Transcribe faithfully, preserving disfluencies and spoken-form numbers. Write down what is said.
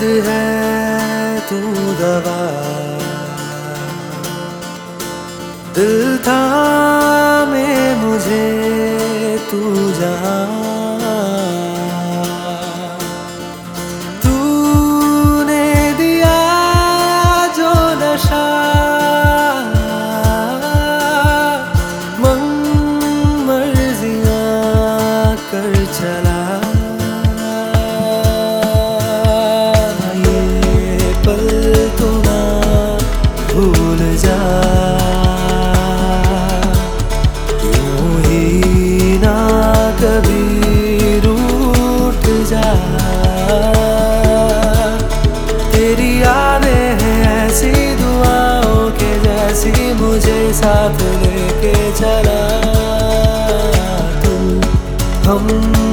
है तू दवा, दिल थामे मुझे तू जहां, तूने दिया जो नशा मन मर्जियां कर चला। ये पल तू ना भूल जा, यूं ही ना कभी रूठ जा। तेरी यादें हैं ऐसी दुआओं के जैसी, मुझे साथ लेके चला तू। हम